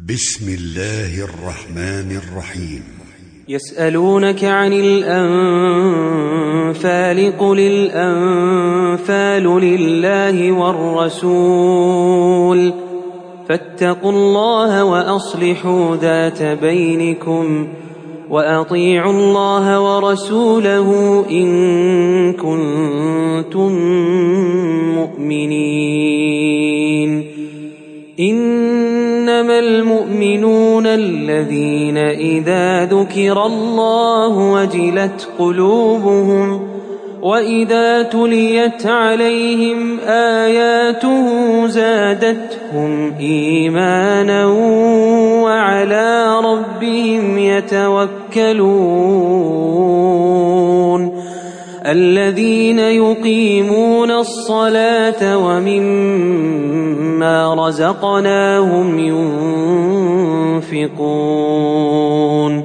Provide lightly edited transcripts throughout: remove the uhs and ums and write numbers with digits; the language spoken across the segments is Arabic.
بسم الله الرحمن الرحيم. يسألونك عن الأنفال قل الأنفال لله والرسول فاتقوا الله وأصلحوا ذات بينكم وأطيعوا الله ورسوله إن كنتم مؤمنين. إنما المؤمنون الذين إذا ذكر الله وجلت قلوبهم وإذا تليت عليهم آياته زادتهم إيمانا وعلى ربهم يتوكلون. الذين يقيمون الصلاة ومما رزقناهم ينفقون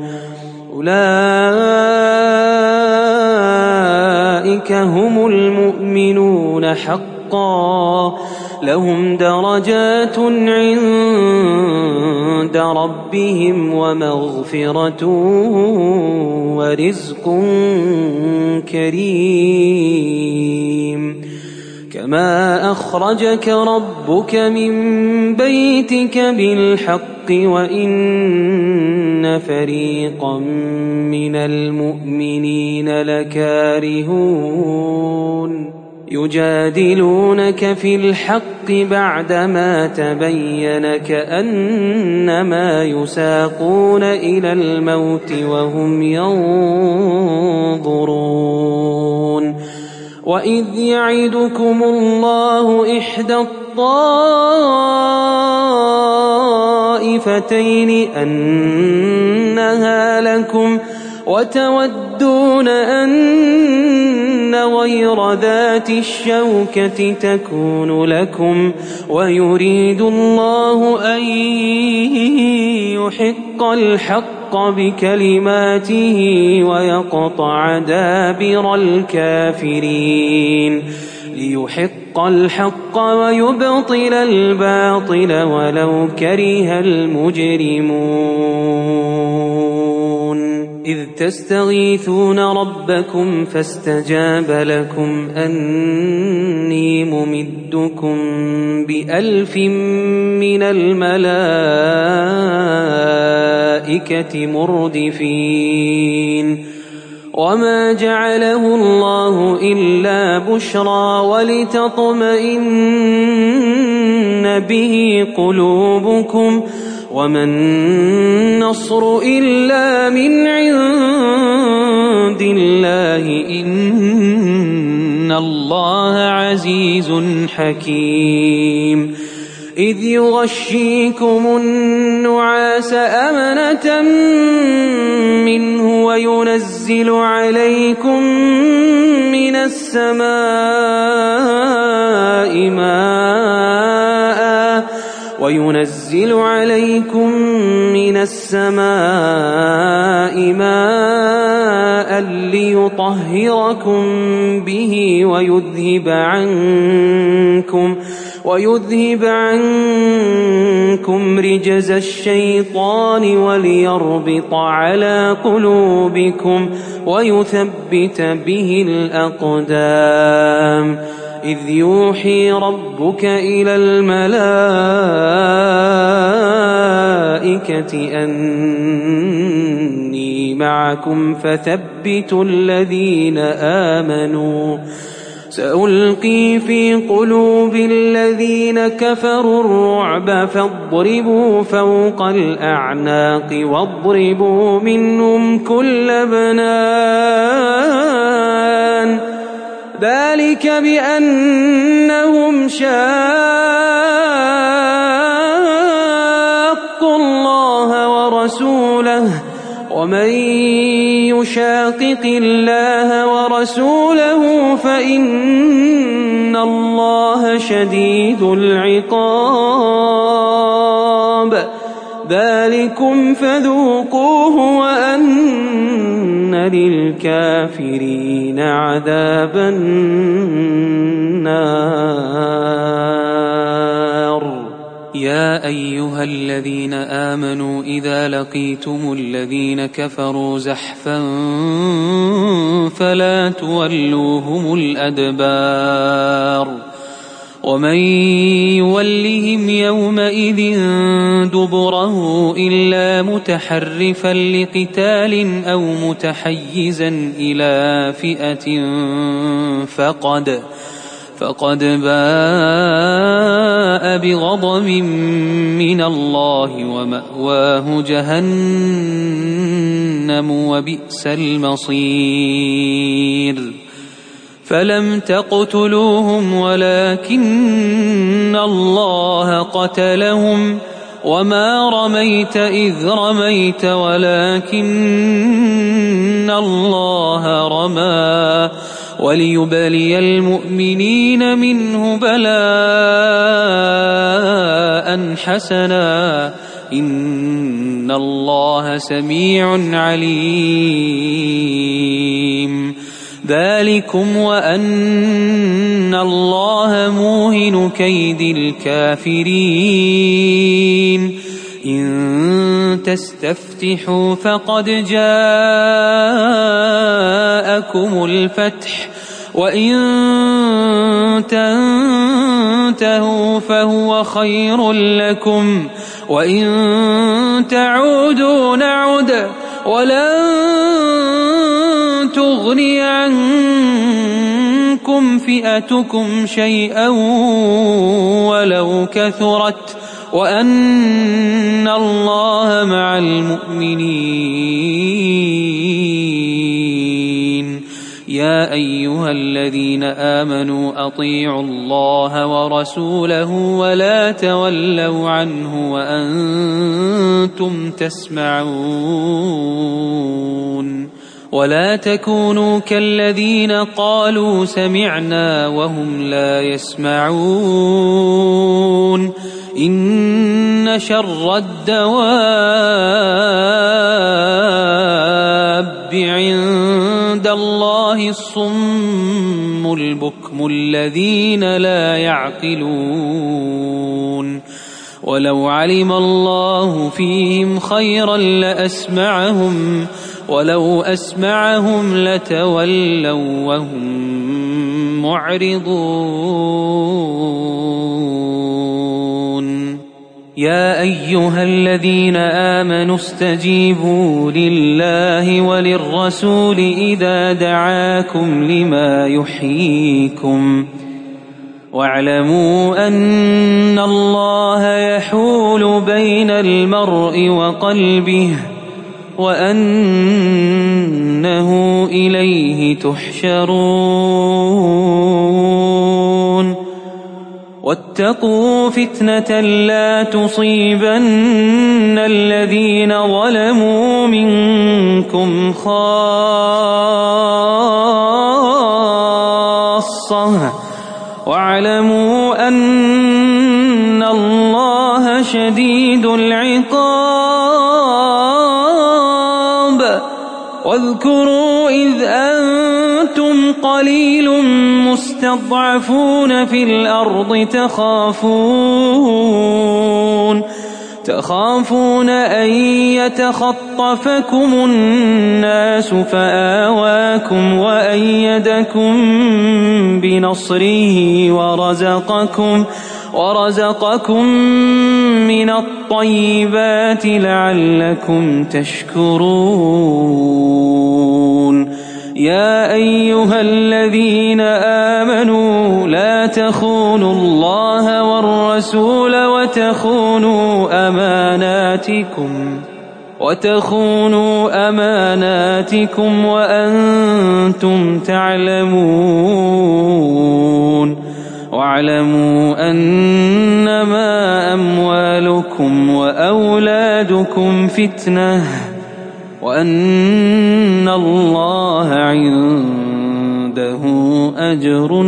أولئك هم المؤمنون حقا لهم درجات عند ربهم ومغفرة ورزق كريم. كما أخرجك ربك من بيتك بالحق وإن فريقا من المؤمنين لكارهون يجادلونك في الحق بعدما تبين كأنما يساقون إلى الموت وهم ينظرون. وإذ يعدكم الله إحدى الطائفتين أنها لكم وتودون أن غير ذات الشوكة تكون لكم ويريد الله أن يحق الحق بكلماته ويقطع دابر الكافرين ليحق الحق ويبطل الباطل ولو كره المجرمون. إذ تستغيثون ربكم فاستجاب لكم أني ممدكم ب1000 من الملائكة مردفين. وما جعله الله إلا بشرى ولتطمئن به قلوبكم وما النصر إلا من عند الله إن الله عزيز حكيم. إذ يغشيكم النعاس أمنة منه وينزل عليكم من السماء ماء ليطهركم به ويذهب عنكم رجز الشيطان وليربط على قلوبكم ويثبت به الأقدام. إذ يوحي ربك إلى الملائكة أني معكم فثبتوا الذين آمنوا سألقي في قلوب الذين كفروا الرعب فاضربوا فوق الأعناق واضربوا منهم كل بنان. ذلك بأنهم شاقوا الله ورسوله ومن يشاقق الله ورسوله فإن الله شديد العقاب. ذلكم فذوقوه وأن للكافرين عذاب النار. يا أيها الذين آمنوا إذا لقيتم الذين كفروا زحفا فلا تولوهم الأدبار ومن يولهم يومئذ دبره إلا متحرفا لقتال أو متحيزا إلى فئة فقد باء بغضب من الله ومأواه جهنم وبئس المصير فلم تقتلوهم ولكن الله قتلهم وما رميت إذ رميت ولكن الله رمى وليبلي المؤمنين منه بلاء حسنا إن الله سميع عليم ذلكم وأن الله موهن كيد الكافرين إن تستفتحوا فقد جاءكم الفتح وإن تنتهوا فهو خير لكم وإن تعودوا نعد ولن تغني عنكم فئتكم شيئا ولو كثرت وأن الله مع المؤمنين يا أيها الذين آمنوا أطيعوا الله ورسوله ولا تولوا عنه وأنتم تسمعون ولا تكونوا كالذين قالوا سمعنا وهم لا يسمعون إن شر الدواب عند الله الصم البكم الذين لا يعقلون ولو علم الله فيهم خيرا لأسمعهم ولو أسمعهم لتولوا وهم معرضون يا أيها الذين آمنوا استجيبوا لله وللرسول إذا دعاكم لما يحييكم واعلموا أن الله يحول بين المرء وقلبه وأنه إليه تحشرون واتقوا فتنة لا تصيبن الذين ظلموا منكم خاصة واعلموا أن الله شديد العقاب واذكروا إذ أنتم قليل مستضعفون في الأرض تخافون أن يتخطفكم الناس فآواكم وأيدكم بنصره ورزقكم من الطيبات لعلكم تشكرون يا أيها الذين آمنوا لا تخونوا الله والرسول وتخونوا أماناتكم وأنتم تعلمون واعلموا أنما أموالكم وأولادكم فتنة وأن الله عنده أجر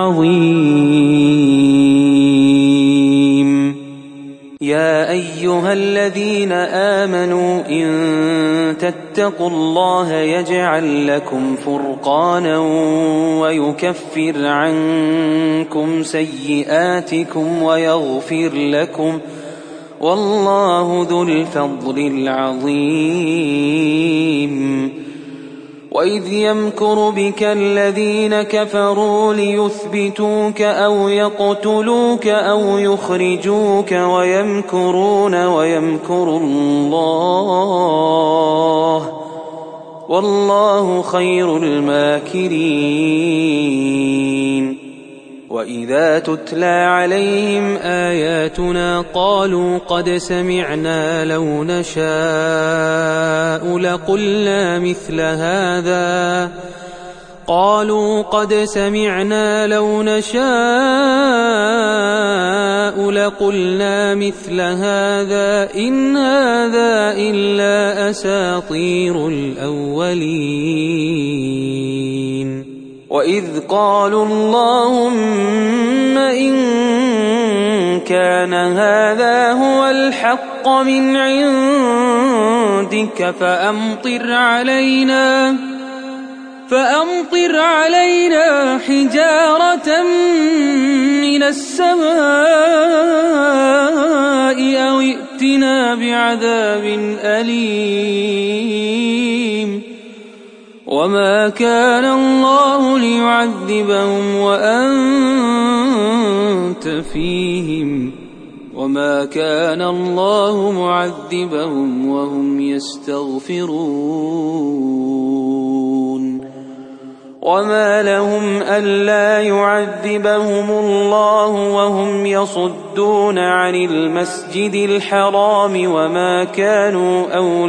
عظيم يا أيها الذين آمنوا إن تتقوا الله يجعل لكم فرقانا ويكفر عنكم سيئاتكم والله ذو الفضل العظيم. وإذ يمكر بك الذين كفروا ليثبتوك أو يقتلوك أو يخرجوك ويمكرون ويمكر الله والله خير الماكرين. وإذا تتلى عليهم آياتنا قالوا قد سمعنا لو نشاء لقلنا مثل هذا إن هذا إلا أساطير الأولين. وإذ قالوا اللهم إن كان هذا هو الحق من عندك فأمطر علينا حجارة من السماء أو ائتنا بعذاب أليم. وما كان الله ليعذبهم وأنت فيهم وما كان الله معذبهم وهم يستغفرون. وما لهم ألا يعذبهم الله وهم يصدون عن المسجد الحرام وما كانوا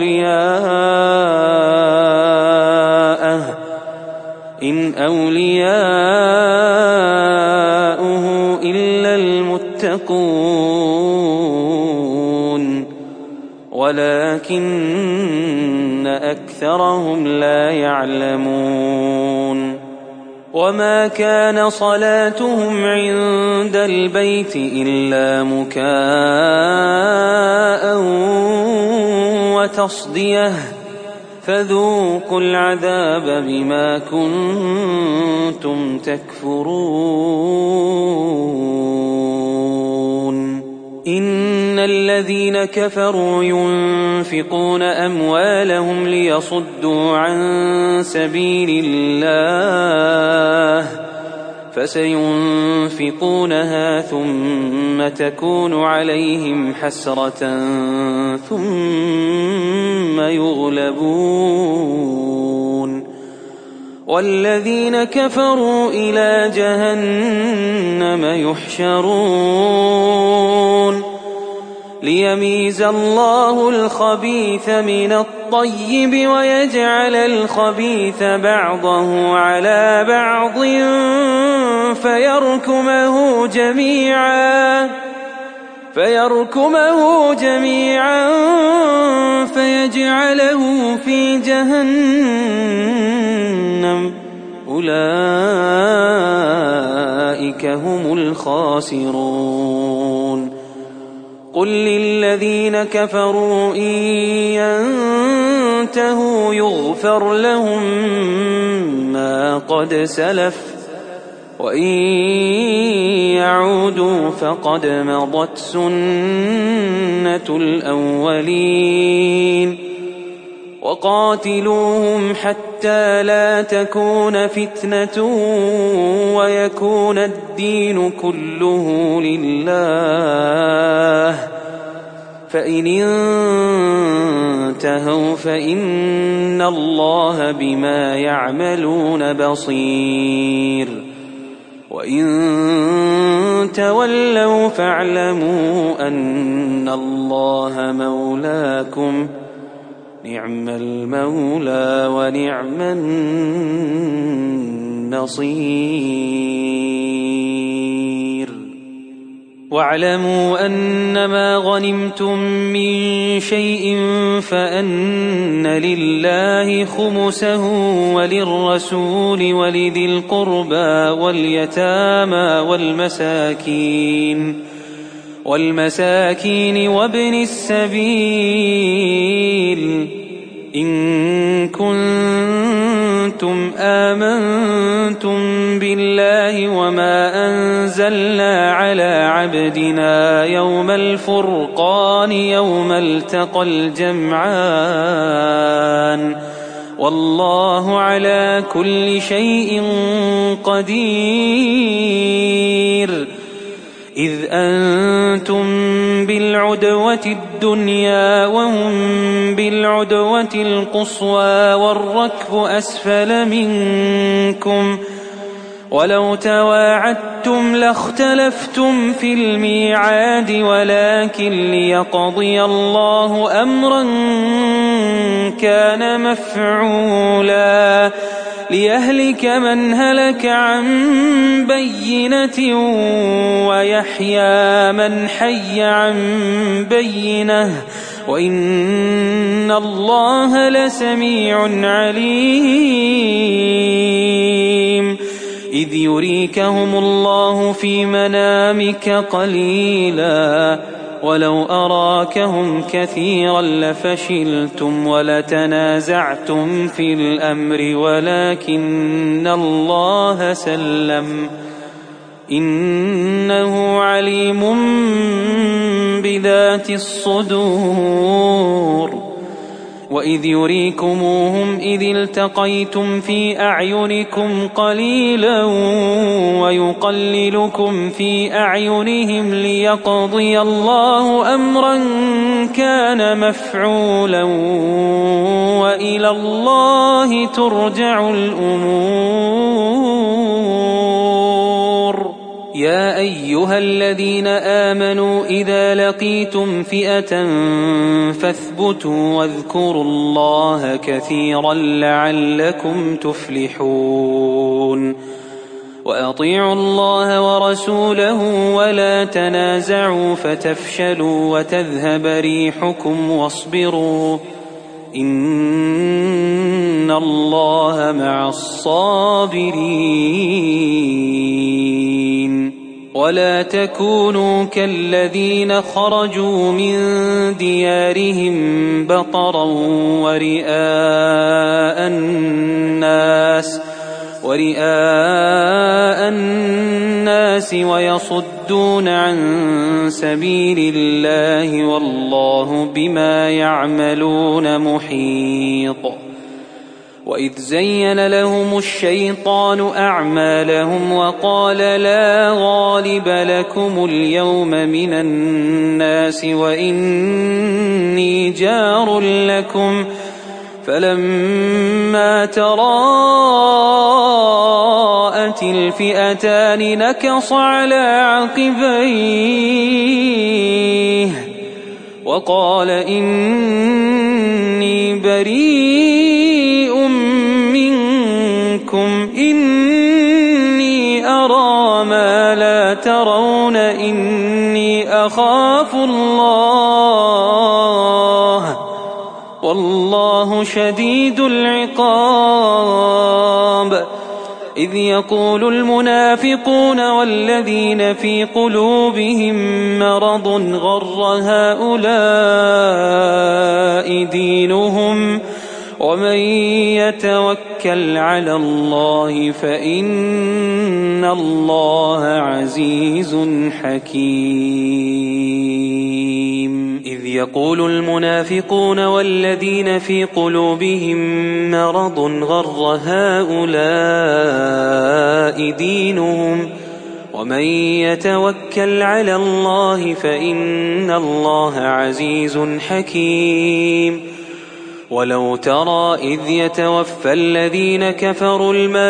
أولياءه إن أولياؤه إلا المتقون ولكن أكثرهم لا يعلمون. وما كان صلاتهم عند البيت إلا مكاء وتصدية فذوقوا العذاب بما كنتم تكفرون. إن الذين كفروا ينفقون أموالهم ليصدوا عن سبيل الله فسينفقونها ثم تكون عليهم حسرة ثم يغلبون والذين كفروا إلى جهنم يحشرون ليميز الله الخبيث من الطيب ويجعل الخبيث بعضه على بعض فيركمه جميعا فيجعله في جهنم أولئك هم الخاسرون. قل للذين كفروا إن ينتهوا يغفر لهم ما قد سلف وإن يعودوا فقد مضت سنة الأولين. وقاتلوهم حتى لا تكون فتنة ويكون الدين كله لله فإن انتهوا فإن الله بما يعملون بصير وإن تولوا فاعلموا أن الله مولاكم نعم المولى ونعم النصير. واعلموا أنما غنمتم من شيء فأن لله خمسه وللرسول ولذي القربى واليتامى والمساكين وابن السبيل إن كنتم آمنتم آمنتم بالله وما أنزلنا على عبدنا يوم الفرقان يوم التقى الجمعان والله على كل شيء قدير. إذ أنتم بالعدوة الدنيا وهم بالعدوة القصوى والركب أسفل منكم ولو تواعدتم لاختلفتم في الميعاد ولكن ليقضي الله أمرا كان مفعولا ليهلك من هلك عن بينة ويحيى من حي عن بينة وإن الله لسميع عليم. إذ يريكهم الله في منامك قليلا ولو أراكهم كثيرا لفشلتم ولتنازعتم في الأمر ولكن الله سلم إنه عليم بذات الصدور. وإذ يريكموهم إذ التقيتم في أعينكم قليلا ويقللكم في أعينهم ليقضي الله أمرا كان مفعولا وإلى الله ترجع الأمور. يا أيها الذين آمنوا إذا لقيتم فئة فاثبتوا واذكروا الله كثيرا لعلكم تفلحون. وأطيعوا الله ورسوله ولا تنازعوا فتفشلوا وتذهب ريحكم واصبروا إن الله مع الصابرين. ولا تكونوا كالذين خرجوا من ديارهم بطرا ورئاء الناس ويصدون عن سبيل الله والله بما يعملون محيط. وإذ زين لهم الشيطان أعمالهم وقال لا غالب لكم اليوم من الناس وإني جار لكم فلما تراءت الفئتان نكص على عقبيه وقال إني بريء منكم إني أرى ما لا ترون إني أخاف الله والله شديد العقاب. إذ يقول المنافقون والذين في قلوبهم مرض غر هؤلاء دينهم ومن يتوكل على الله فإن الله عزيز حكيم. إذ يقول المنافقون والذين في قلوبهم مرض غر هؤلاء دينهم ومن يتوكل على الله فإن الله عزيز حكيم. ولو ترى إذ يتوفى الذين كفروا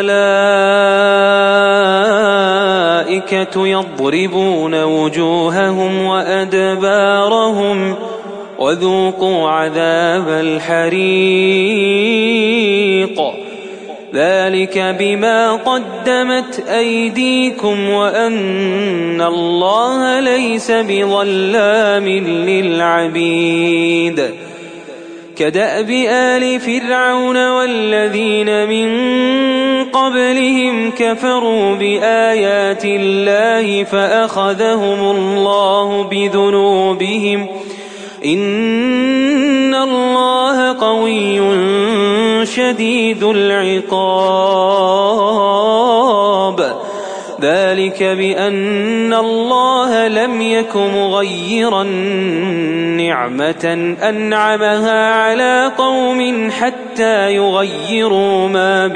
الملائكة يضربون وجوههم وأدبارهم وذوقوا عذاب الحريق ذلك بما قدمت أيديكم وأن الله ليس بظلام للعبيد. كدأب آل فرعون والذين من قبلهم كفروا بآيات الله فأخذهم الله بذنوبهم إن الله قوي شديد العقاب. ذلك بأن الله لم يك مغيرا نعمة أنعمها على قوم حتى يغيروا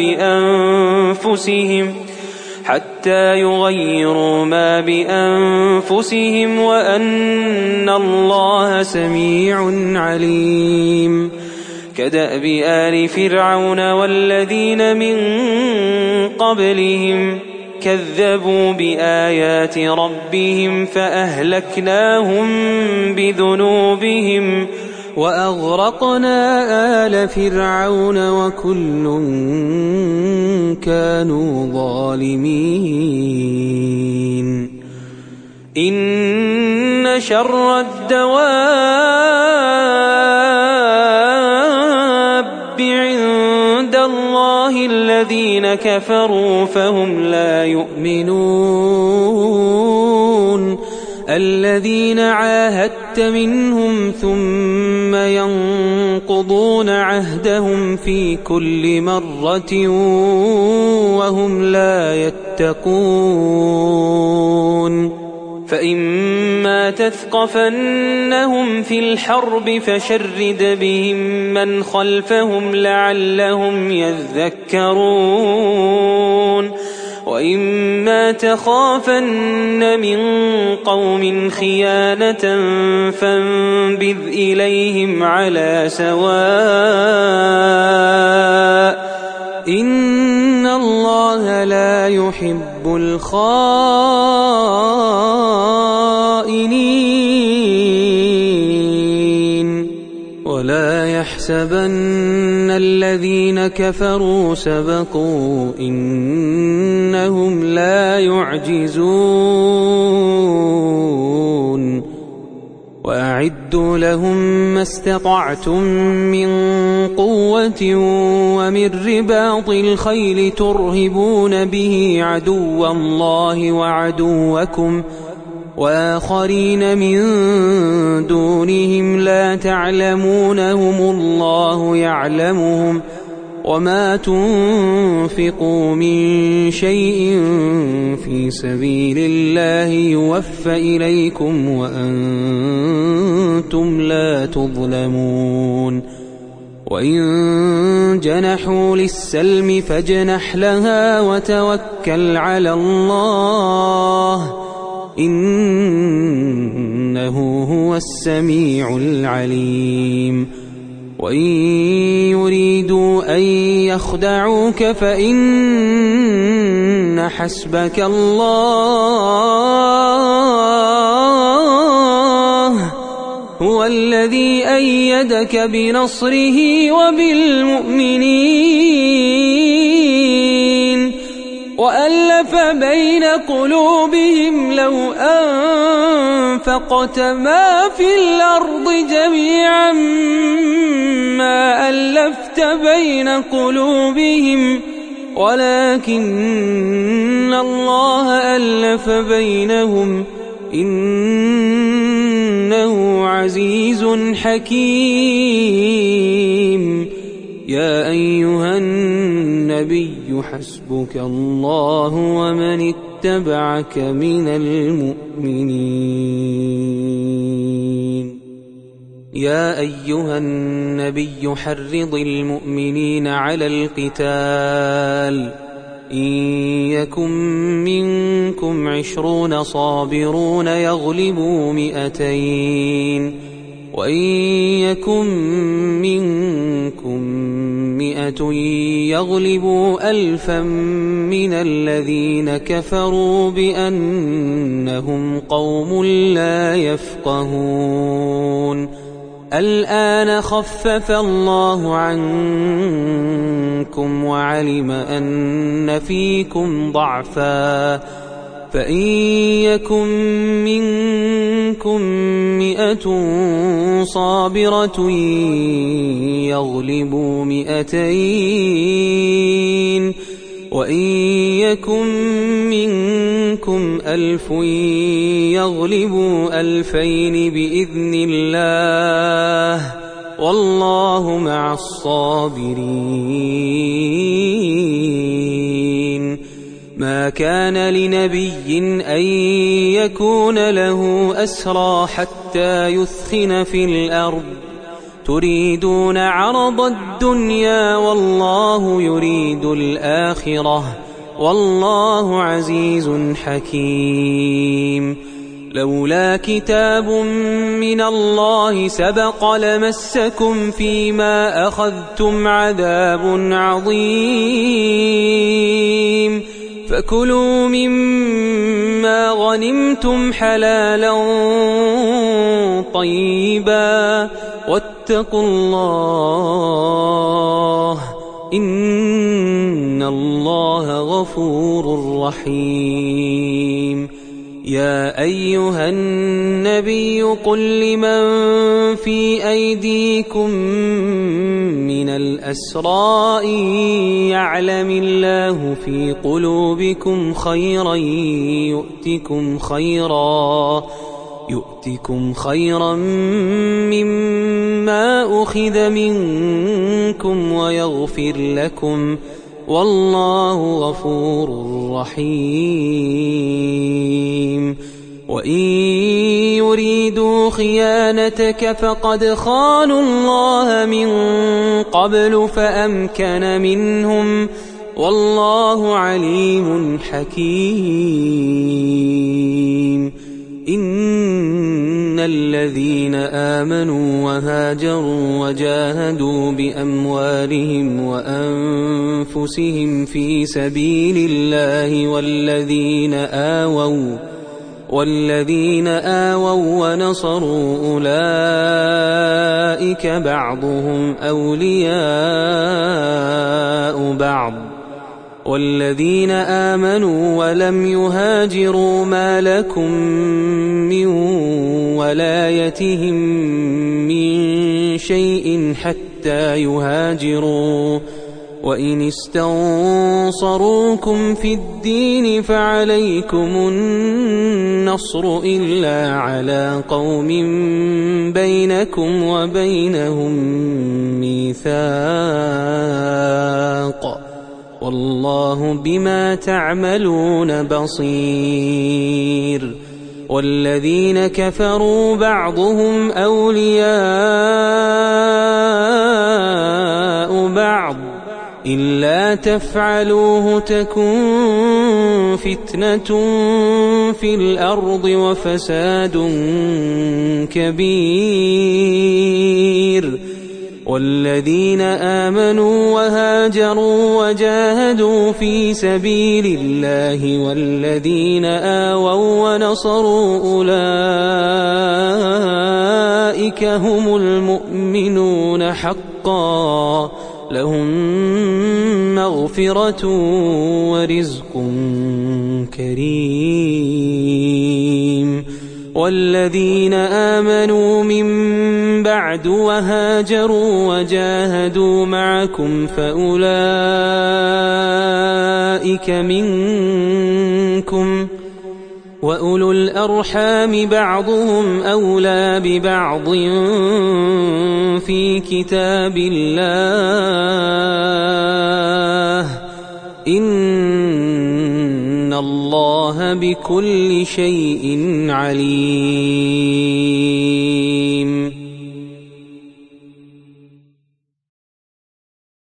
ما بأنفسهم وأن الله سميع عليم كدأب آل فرعون والذين من قبلهم كذبوا بآيات ربهم فأهلكناهم بذنوبهم وأغرقنا آل فرعون وكل كانوا ظالمين إن شر الدواب عند الله الذين كفروا فهم لا يؤمنون الذين عاهدت منهم ثم ينقضون عهدهم في كل مرة وهم لا يتقون فإما تثقفنهم في الحرب فشرد بهم من خلفهم لعلهم يذكرون وإما تخافن من قوم خيانة فانبذ إليهم على سواء إن الله لا يحب الخائنين ولا يحسبن الذين كفروا سبقوا إنهم لا يعجزون وأعدوا لهم ما استطعتم من قوة ومن رباط الخيل ترهبون به عدو الله وعدوكم وآخرين من دونهم لا تعلمونهم الله يعلمهم وما تنفقوا من شيء في سبيل الله يوفى إليكم وأنتم لا تظلمون وإن جنحوا للسلم فاجنح لها وتوكل على الله إنه هو السميع العليم وإن يريدوا أن يخدعوك فإن حسبك الله هو الذي أيدك بنصره وبالمؤمنين وألف بين قلوبهم لو أنفقت ما في الأرض جميعا ما ألفت بين قلوبهم ولكن الله ألف بينهم إنه عزيز حكيم يا أيها النبي حسبك الله ومن اتبعك من المؤمنين يا أيها النبي حرض المؤمنين على القتال إن يكن منكم 20 صابرون يغلبوا 200 وإن يكن منكم 100 يغلبوا 1000 من الذين كفروا بأنهم قوم لا يفقهون الآن خفف الله عنكم وعلم أن فيكم ضعفا فإن يكن منكم 100 صابرة يغلبوا 200 وإن يكن منكم 1000 يغلبوا 2000 بإذن الله والله مع الصابرين ما كان لنبي أن يكون له أسرى حتى يثخن في الأرض تريدون عرض الدنيا والله يريد الآخرة والله عزيز حكيم. لولا كتاب من الله سبق لمسكم فيما أخذتم عذاب عظيم فكلوا مما غنمتم حلالا طيبا واتقوا الله إن الله غفور رحيم. يا أيها النبي قل لمن في أيديكم من الأسرى يعلم الله في قلوبكم خيرا يؤتكم خيرا مما أخذ منكم ويغفر لكم والله غفور رحيم. وإن يريدوا خيانتك فقد خانوا الله من قبل فأمكن منهم والله عليم حكيم. إن الذين آمنوا وهاجروا وجاهدوا بأموالهم وأنفسهم في سبيل الله والذين آووا ونصروا أولئك بعضهم أولياء بعض والذين آمنوا ولم يهاجروا ما لكم من ولايتهم من شيء حتى يهاجروا وإن استنصروكم في الدين فعليكم النصر إلا على قوم بينكم وبينهم ميثاق والله بما تعملون بصير. والذين كفروا بعضهم أولياء بعض إلا تفعلوه تكن فتنة في الأرض وفساد كبير. والذين آمنوا وهاجروا وجاهدوا في سبيل الله والذين آووا ونصروا أولئك هم المؤمنون حقا لهم مغفرة ورزق كريم. والذين آمنوا من بعد وهاجروا وجاهدوا معكم فأولئك منكم وأولو الأرحام بعضهم أولى ببعض في كتاب الله إن الله بكل شيء عليم.